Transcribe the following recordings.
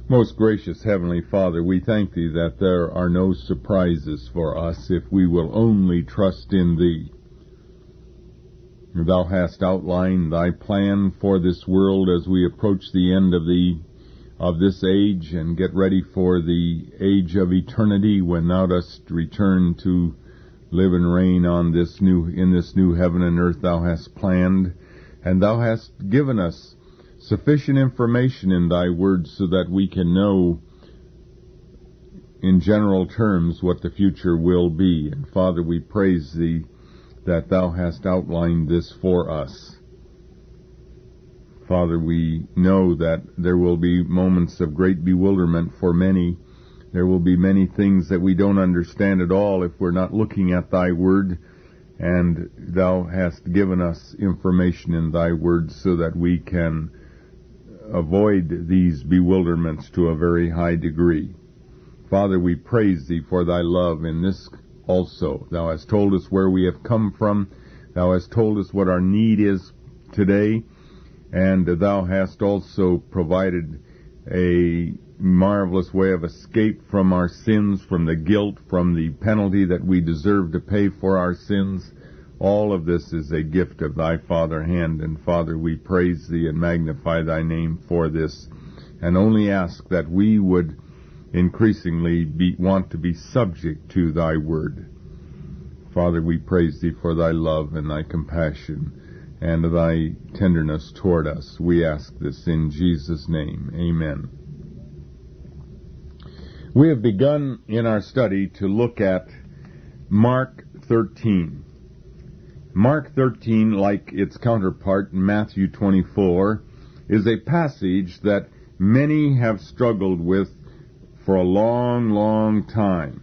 Most gracious Heavenly Father, we thank Thee that there are no surprises for us if we will only trust in Thee. Thou hast outlined Thy plan for this world as we approach the end of this age and get ready for the age of eternity when Thou dost return to live and reign in this new heaven and earth Thou hast planned, and Thou hast given us sufficient information in Thy Word so that we can know in general terms what the future will be. And Father, we praise Thee that Thou hast outlined this for us. Father, we know that there will be moments of great bewilderment for many. There will be many things that we don't understand at all if we're not looking at Thy Word, and Thou hast given us information in Thy Word so that we can avoid these bewilderments to a very high degree. Father, we praise Thee for Thy love in this also. Thou hast told us where we have come from. Thou hast told us what our need is today. And Thou hast also provided a marvelous way of escape from our sins, from the guilt, from the penalty that we deserve to pay for our sins. All of this is a gift of Thy Father hand, and Father, we praise Thee and magnify Thy name for this, and only ask that we would increasingly want to be subject to Thy Word. Father, we praise Thee for Thy love and Thy compassion and Thy tenderness toward us. We ask this in Jesus' name. Amen. We have begun in our study to look at Mark 13. Mark 13, like its counterpart, Matthew 24, is a passage that many have struggled with for a long, long time.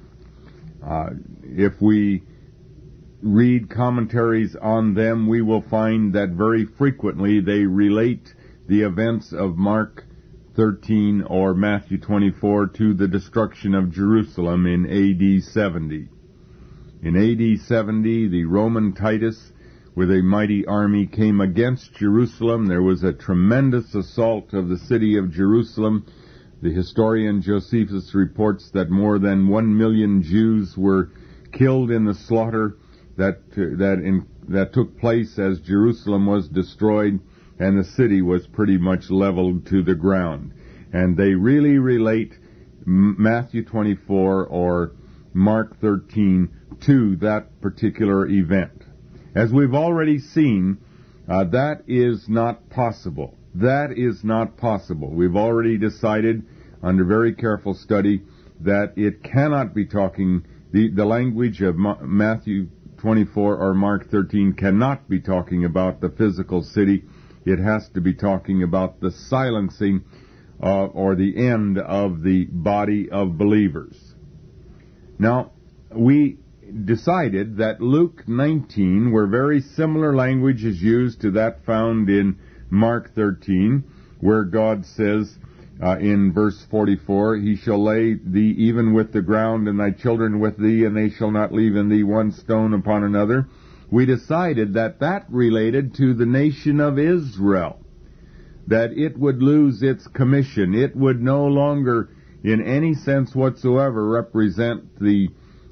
If we read commentaries on them, we will find that very frequently they relate the events of Mark 13 or Matthew 24 to the destruction of Jerusalem in AD 70. In AD 70, the Roman Titus, with a mighty army, came against Jerusalem. There was a tremendous assault of the city of Jerusalem. The historian Josephus reports that more than 1 million Jews were killed in the slaughter that took place as Jerusalem was destroyed and the city was pretty much leveled to the ground. And they really relate Matthew 24 or Mark 13 to that particular event. As we've already seen, that is not possible. That is not possible. We've already decided, under very careful study, that it cannot be talking, the language of Matthew 24 or Mark 13 cannot be talking about the physical city. It has to be talking about the silencing or the end of the body of believers. Now, we decided that Luke 19, where very similar language is used to that found in Mark 13, where God says in verse 44, He shall lay thee even with the ground, and thy children with thee, and they shall not leave in thee one stone upon another. We decided that that related to the nation of Israel, that it would lose its commission. It would no longer, in any sense whatsoever, represent the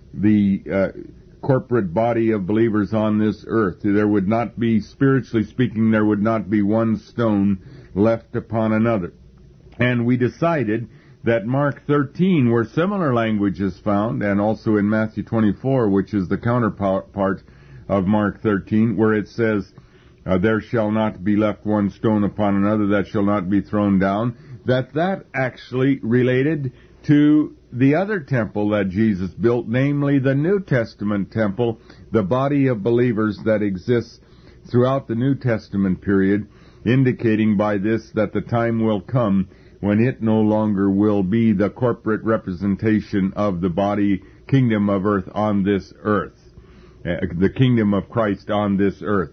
corporate body of believers on this earth. There would not be, spiritually speaking, there would not be one stone left upon another. And we decided that Mark 13, where similar language is found, and also in Matthew 24, which is the counterpart of Mark 13, where it says, there shall not be left one stone upon another that shall not be thrown down, that actually related to the other temple that Jesus built, namely the New Testament temple, the body of believers that exists throughout the New Testament period, indicating by this that the time will come when it no longer will be the corporate representation of the body kingdom of earth on this earth, the kingdom of Christ on this earth.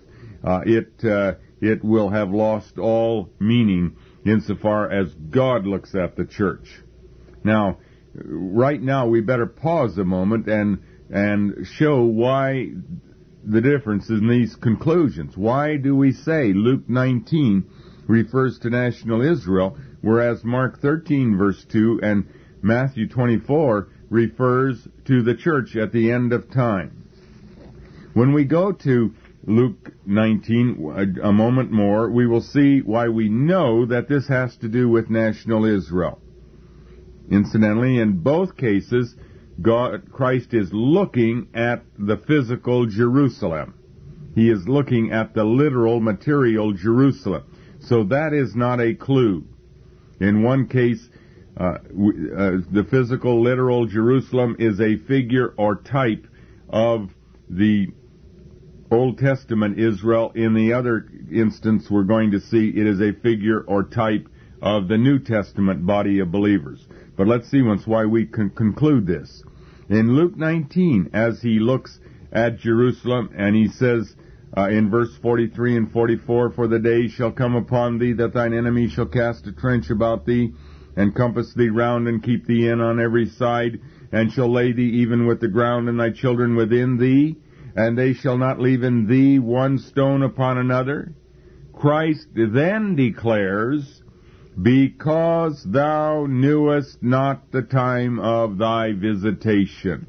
It will have lost all meaning insofar as God looks at the church. Now, right now we better pause a moment and show why the difference in these conclusions. Why do we say Luke 19 refers to national Israel, whereas Mark 13, verse 2, and Matthew 24 refers to the church at the end of time. When we go to Luke 19, a moment more, we will see why we know that this has to do with national Israel. Incidentally, in both cases, Christ is looking at the physical Jerusalem. He is looking at the literal, material Jerusalem. So that is not a clue. In one case, the physical, literal Jerusalem is a figure or type of the Old Testament Israel. In the other instance, we're going to see it is a figure or type of the New Testament body of believers. But let's see once why we can conclude this. In Luke 19, as he looks at Jerusalem, and he says in verse 43 and 44, "For the day shall come upon thee that thine enemy shall cast a trench about thee, and compass thee round, and keep thee in on every side, and shall lay thee even with the ground, and thy children within thee, and they shall not leave in thee one stone upon another." Christ then declares, "Because thou knewest not the time of thy visitation."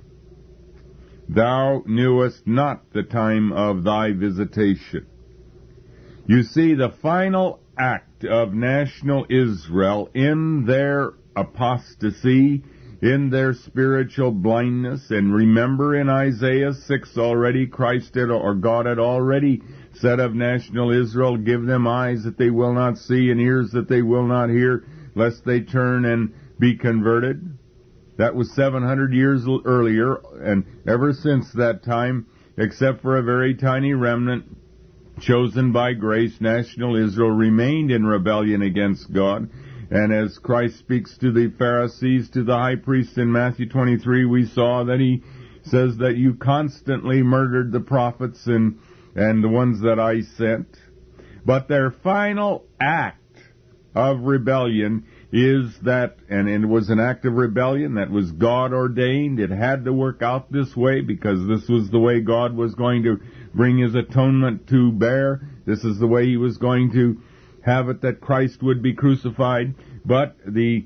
Thou knewest not the time of thy visitation. You see, the final act of national Israel in their apostasy, in their spiritual blindness, and remember in Isaiah 6 already, Christ had, or God had already said of national Israel, "Give them eyes that they will not see and ears that they will not hear, lest they turn and be converted." That was 700 years earlier, and ever since that time, except for a very tiny remnant chosen by grace, national Israel remained in rebellion against God. And as Christ speaks to the Pharisees, to the high priest in Matthew 23, we saw that he says that you constantly murdered the prophets and the ones that I sent. But their final act of rebellion is that, and it was an act of rebellion that was God ordained. It had to work out this way because this was the way God was going to bring his atonement to bear. This is the way he was going to have it that Christ would be crucified. But the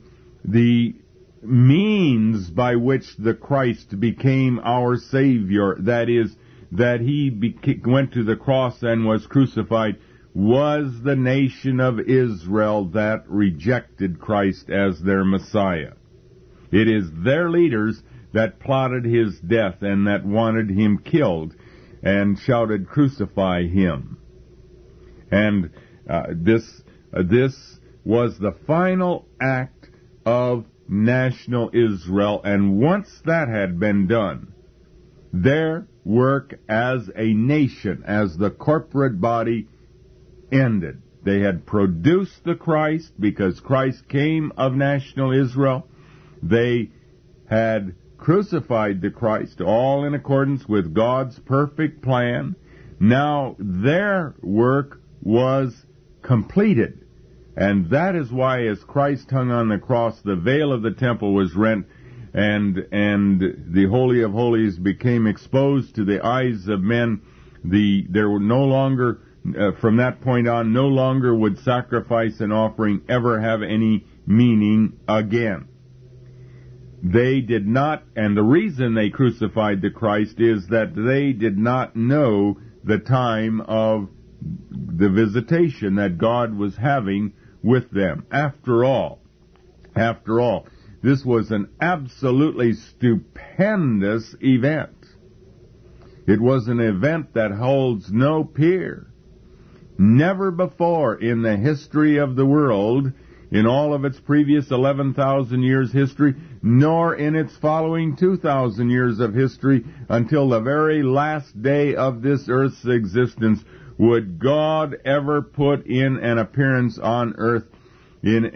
means by which the Christ became our Savior, that is, that he went to the cross and was crucified, was the nation of Israel that rejected Christ as their Messiah. It is their leaders that plotted his death and that wanted him killed and shouted, "Crucify him." And this was the final act of national Israel, and once that had been done, their work as a nation, as the corporate body, ended. They had produced the Christ because Christ came of national Israel. They had crucified the Christ, all in accordance with God's perfect plan. Now their work was completed. And that is why as Christ hung on the cross, the veil of the temple was rent, and the Holy of Holies became exposed to the eyes of men. There were no longer from that point on, no longer would sacrifice and offering ever have any meaning again. They did not, and the reason they crucified the Christ is that they did not know the time of the visitation that God was having with them. After all, this was an absolutely stupendous event. It was an event that holds no peer. Never before in the history of the world, in all of its previous 11,000 years history, nor in its following 2,000 years of history, until the very last day of this earth's existence, would God ever put in an appearance on earth in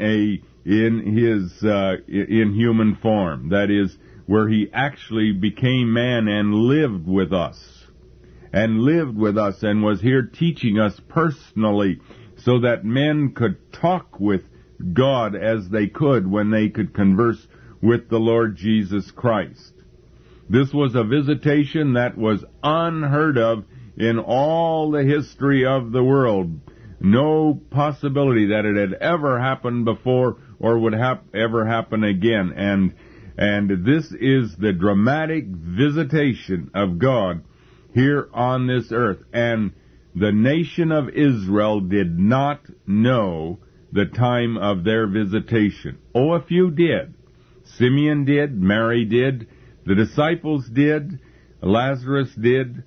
human form. That is, where he actually became man and lived with us. And was here teaching us personally so that men could talk with God as they could when they could converse with the Lord Jesus Christ. This was a visitation that was unheard of in all the history of the world. no possibility that it had ever happened before or would ever happen again. And this is the dramatic visitation of God here on this earth. And the nation of Israel did not know the time of their visitation. Oh, a few did. Simeon did, Mary did, the disciples did, Lazarus did,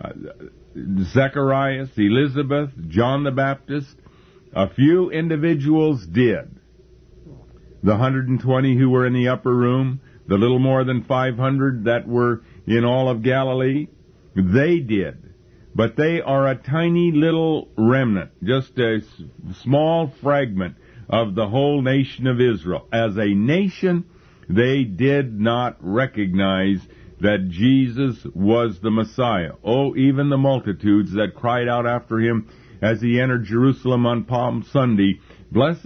Zacharias, Elizabeth, John the Baptist. A few individuals did. The 120 who were in the upper room, the little more than 500 that were in all of Galilee, they did. But they are a tiny little remnant, just a small fragment of the whole nation of Israel. As a nation, they did not recognize that Jesus was the Messiah. Oh, even the multitudes that cried out after him as he entered Jerusalem on Palm Sunday, Blessed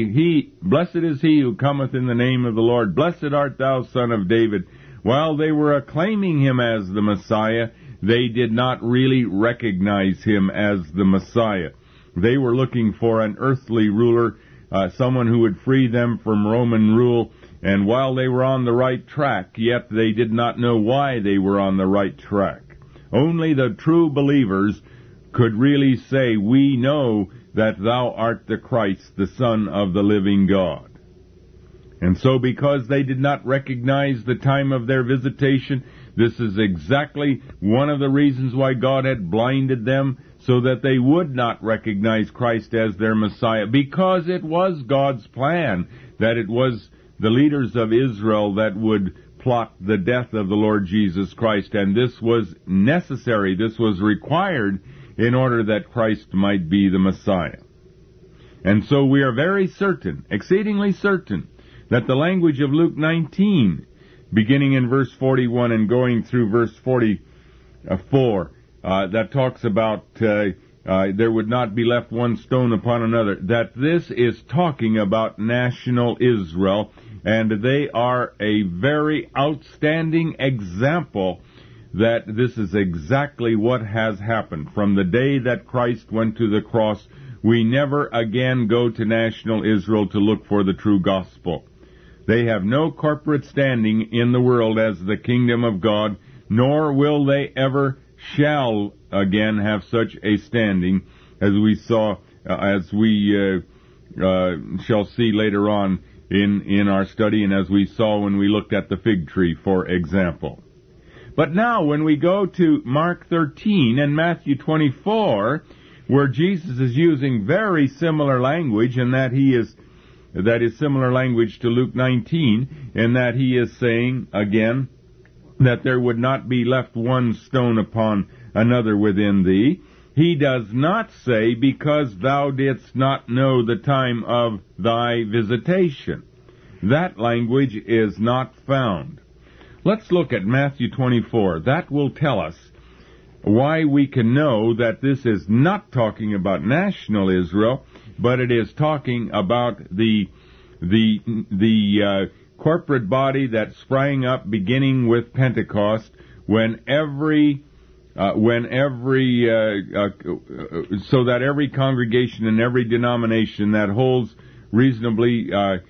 is he who cometh in the name of the Lord. Blessed art thou, Son of David. While they were acclaiming him as the Messiah, they did not really recognize him as the Messiah. They were looking for an earthly ruler, someone who would free them from Roman rule. And while they were on the right track, yet they did not know why they were on the right track. Only the true believers could really say, we know that thou art the Christ, the Son of the living God. And so because they did not recognize the time of their visitation, this is exactly one of the reasons why God had blinded them, so that they would not recognize Christ as their Messiah, because it was God's plan that it was the leaders of Israel that would plot the death of the Lord Jesus Christ, and this was necessary, this was required in order that Christ might be the Messiah. And so we are very certain, exceedingly certain, that the language of Luke 19, beginning in verse 41 and going through verse 44, that talks about there would not be left one stone upon another, that this is talking about national Israel, and they are a very outstanding example that this is exactly what has happened. From the day that Christ went to the cross, we never again go to national Israel to look for the true gospel. They have no corporate standing in the world as the kingdom of God, nor will they ever shall again have such a standing, as we saw, as we shall see later on in our study, and as we saw when we looked at the fig tree, for example. But now, when we go to Mark 13 and Matthew 24, where Jesus is using very similar language, and that is similar language to Luke 19, in that he is saying, again, that there would not be left one stone upon another within thee. He does not say, because thou didst not know the time of thy visitation. That language is not found. Let's look at Matthew 24. That will tell us why we can know that this is not talking about national Israel, but it is talking about the corporate body that sprang up beginning with Pentecost, when so that every congregation and every denomination that holds reasonably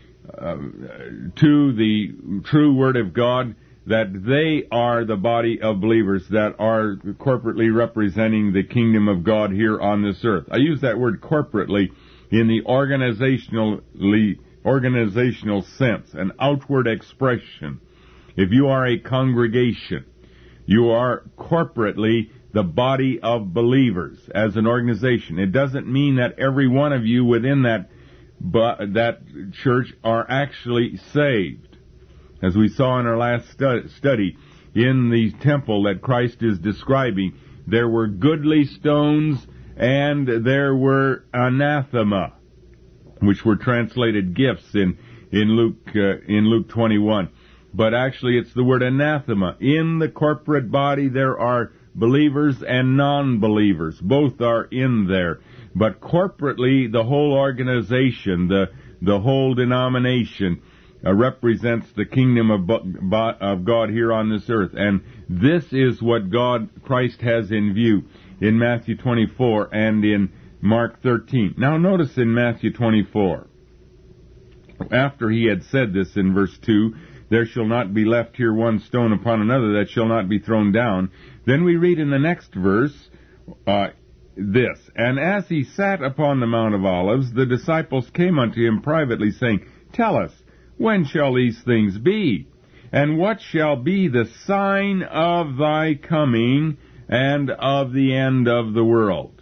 to the true Word of God, that they are the body of believers that are corporately representing the kingdom of God here on this earth. I use that word corporately in the organizational sense, an outward expression. If you are a congregation, you are corporately the body of believers as an organization. It doesn't mean that every one of you within that church are actually saved. As we saw in our last study, in the temple that Christ is describing, there were goodly stones and there were anathema, which were translated gifts in Luke 21. But actually it's the word anathema. In the corporate body there are believers and non-believers. Both are in there. But corporately, the whole organization, the whole denomination, represents the kingdom of God here on this earth. And this is what Christ has in view in Matthew 24 and in Mark 13. Now notice in Matthew 24, after he had said this in verse 2, there shall not be left here one stone upon another that shall not be thrown down. Then we read in the next verse this, and as he sat upon the Mount of Olives, the disciples came unto him privately, saying, Tell us, when shall these things be? And what shall be the sign of thy coming and of the end of the world?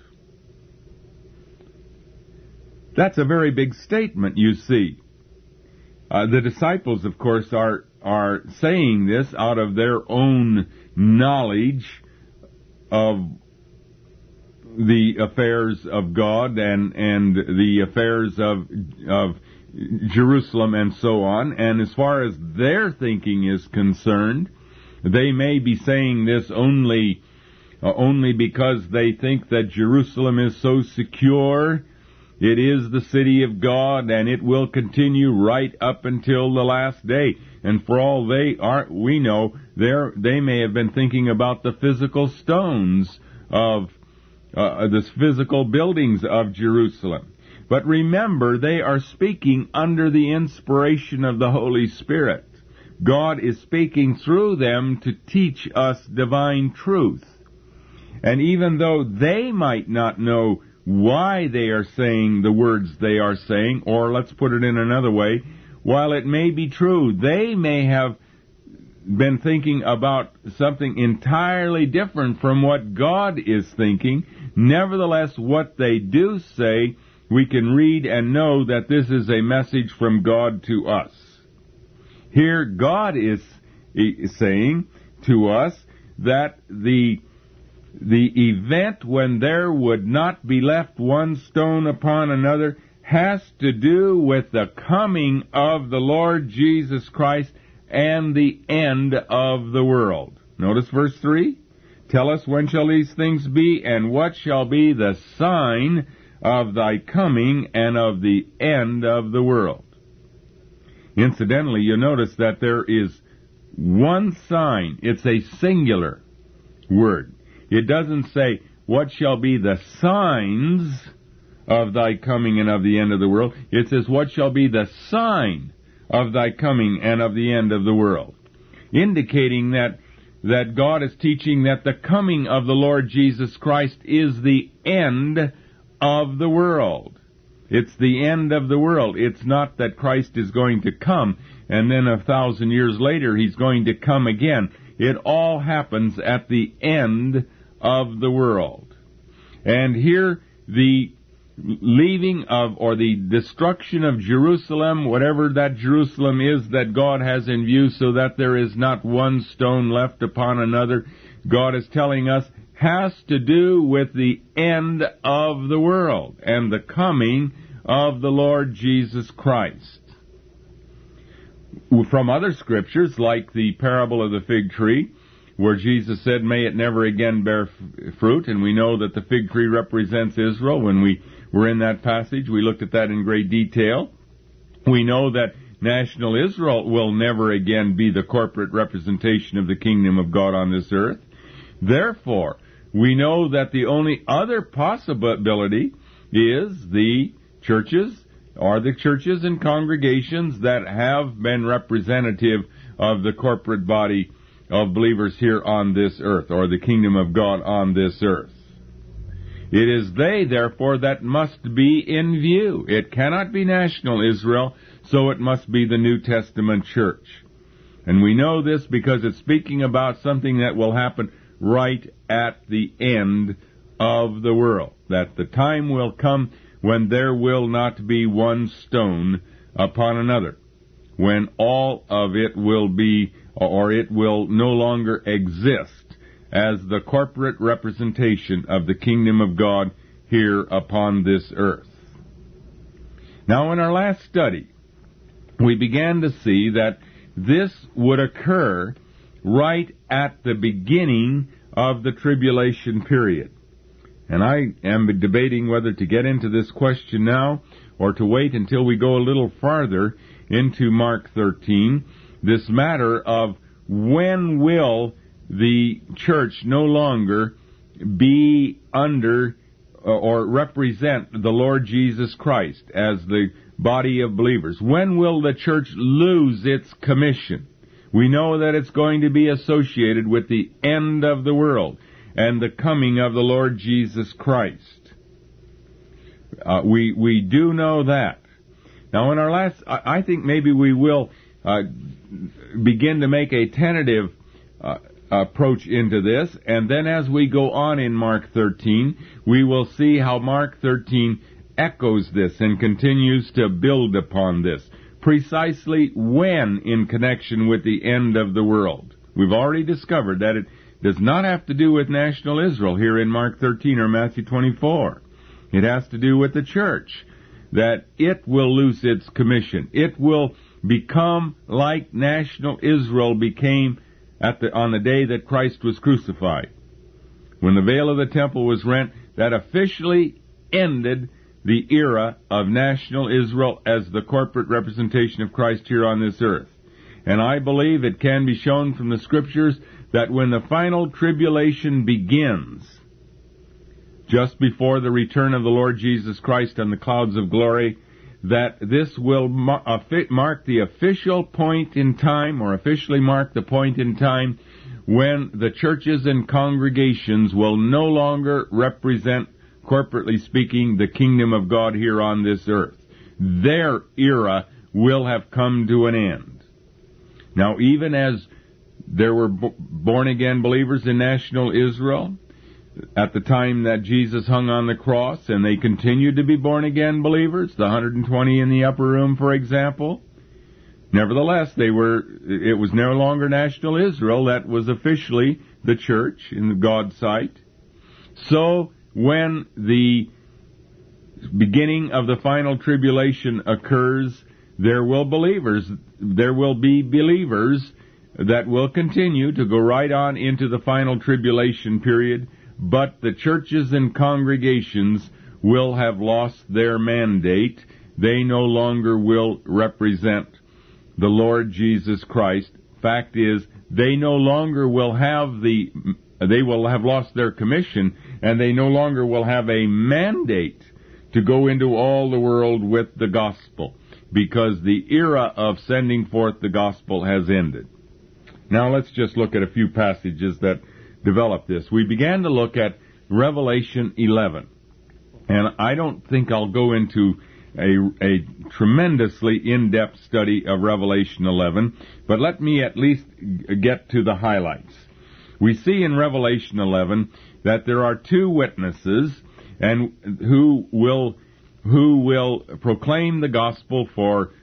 That's a very big statement, you see. The disciples, of course, are saying this out of their own knowledge of the affairs of God and the affairs of Jerusalem and so on. And as far as their thinking is concerned, they may be saying this only because they think that Jerusalem is so secure. It is the city of God, and it will continue right up until the last day. And for all we know, they may have been thinking about the physical stones of the physical buildings of Jerusalem. But remember, they are speaking under the inspiration of the Holy Spirit. God is speaking through them to teach us divine truth. And even though they might not know why they are saying the words they are saying, or let's put it in another way, while it may be true, they may have been thinking about something entirely different from what God is thinking. Nevertheless, what they do say, we can read and know that this is a message from God to us. Here, God is saying to us that the event when there would not be left one stone upon another has to do with the coming of the Lord Jesus Christ and the end of the world. Notice verse 3. Tell us, when shall these things be, and what shall be the sign of thy coming and of the end of the world? Incidentally, you notice that there is one sign. It's a singular word. It doesn't say, what shall be the signs of thy coming and of the end of the world. It says, what shall be the sign of thy coming and of the end of the world? Indicating that God is teaching that the coming of the Lord Jesus Christ is the end of the world. It's the end of the world. It's not that Christ is going to come and then 1,000 years later he's going to come again. It all happens at the end of the world. And here the leaving of, or the destruction of Jerusalem, whatever that Jerusalem is that God has in view, so that there is not one stone left upon another, God is telling us, has to do with the end of the world and the coming of the Lord Jesus Christ. From other scriptures, like the parable of the fig tree, where Jesus said, may it never again bear fruit, and we know that the fig tree represents Israel. When we were in that passage, we looked at that in great detail. We know that national Israel will never again be the corporate representation of the kingdom of God on this earth. Therefore, we know that the only other possibility is the churches, or the churches and congregations that have been representative of the corporate body of believers here on this earth, or the kingdom of God on this earth. It is they, therefore, that must be in view. It cannot be national Israel, so it must be the New Testament church. And we know this because it's speaking about something that will happen right at the end of the world. That the time will come when there will not be one stone upon another. When all of it will be, or it will no longer exist as the corporate representation of the kingdom of God here upon this earth. Now, in our last study, we began to see that this would occur right at the beginning of the tribulation period. And I am debating whether to get into this question now or to wait until we go a little farther into Mark 13, this matter of when will the church no longer be under or represent the Lord Jesus Christ as the body of believers. When will the church lose its commission? We know that it's going to be associated with the end of the world and the coming of the Lord Jesus Christ. We do know that. Now, in our last, I think maybe we will begin to make a tentative approach into this, and then as we go on in Mark 13, we will see how Mark 13 echoes this and continues to build upon this, precisely when in connection with the end of the world. We've already discovered that it does not have to do with national Israel here in Mark 13 or Matthew 24. It has to do with the church, that it will lose its commission. It will become like national Israel became on the day that Christ was crucified. When the veil of the temple was rent, that officially ended the era of national Israel as the corporate representation of Christ here on this earth. And I believe it can be shown from the Scriptures that when the final tribulation begins, just before the return of the Lord Jesus Christ on the clouds of glory, that this will mark the official point in time, or officially mark the point in time when the churches and congregations will no longer represent, corporately speaking, the kingdom of God here on this earth. Their era will have come to an end. Now, even as there were born-again believers in national Israel at the time that Jesus hung on the cross, and they continued to be born-again believers, the 120 in the upper room, for example, nevertheless, it was no longer national Israel that was officially the church in God's sight. So, when the beginning of the final tribulation occurs, there will be believers that will continue to go right on into the final tribulation period, but the churches and congregations will have lost their mandate. They no longer will represent the Lord Jesus Christ. Fact is, they no longer will they will have lost their commission, and they no longer will have a mandate to go into all the world with the gospel, because the era of sending forth the gospel has ended. Now let's just look at a few passages that develop this. We began to look at Revelation 11, and I don't think I'll go into a tremendously in-depth study of Revelation 11, but let me at least get to the highlights. We see in Revelation 11 that there are two witnesses and who will proclaim the gospel for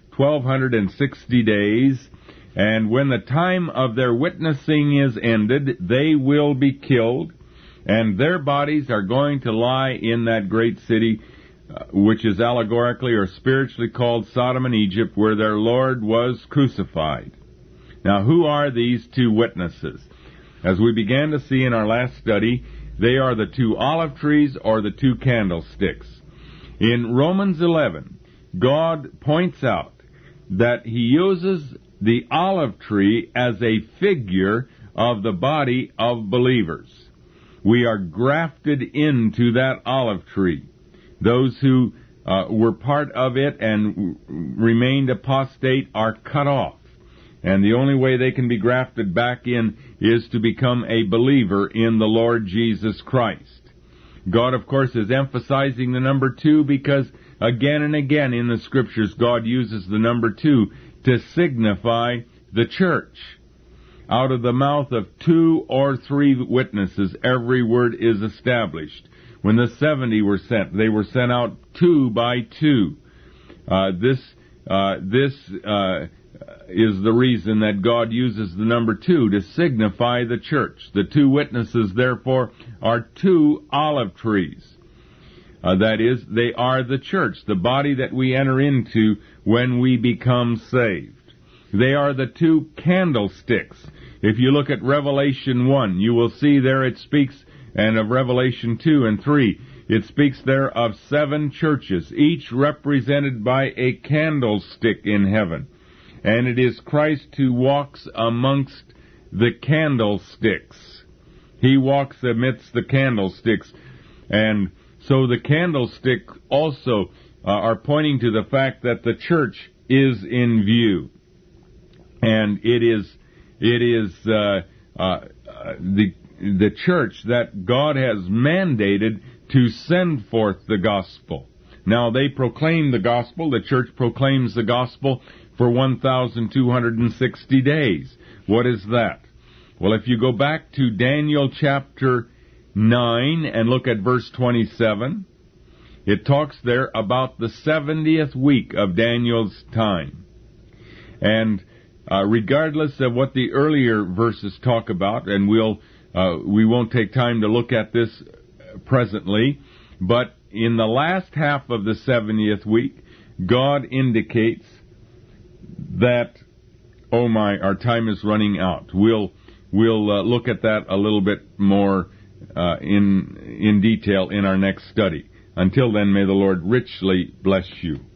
1260 days, and when the time of their witnessing is ended, they will be killed, and their bodies are going to lie in that great city, which is allegorically or spiritually called Sodom and Egypt, where their Lord was crucified. Now, who are these two witnesses? As we began to see in our last study, they are the two olive trees or the two candlesticks. In Romans 11, God points out that He uses the olive tree as a figure of the body of believers. We are grafted into that olive tree. Those who were part of it and remained apostate are cut off. And the only way they can be grafted back in is to become a believer in the Lord Jesus Christ. God, of course, is emphasizing the number 2 because again and again in the Scriptures God uses the number 2 to signify the church. Out of the mouth of 2 or 3 witnesses, every word is established. When the 70 were sent, they were sent out 2 by 2. This is the reason that God uses the number 2 to signify the church. The 2 witnesses, therefore, are 2 olive trees. That is, they are the church, the body that we enter into when we become saved. They are the 2 candlesticks. If you look at Revelation 1, you will see there it speaks, and of Revelation 2 and 3, it speaks there of 7 churches, each represented by a candlestick in heaven. And it is Christ who walks amongst the candlesticks. He walks amidst the candlesticks. And So the candlestick also are pointing to the fact that the church is in view. And it is the church that God has mandated to send forth the gospel. Now, they proclaim the gospel, the church proclaims the gospel for 1,260 days. What is that? Well, if you go back to Daniel chapter 9 and look at verse 27, it talks there about the 70th week of Daniel's time. And regardless of what the earlier verses talk about, and we won't take time to look at this presently, but in the last half of the 70th week, God indicates that, oh my, our time is running out. We'll look at that a little bit more in detail in our next study. Until then, may the Lord richly bless you.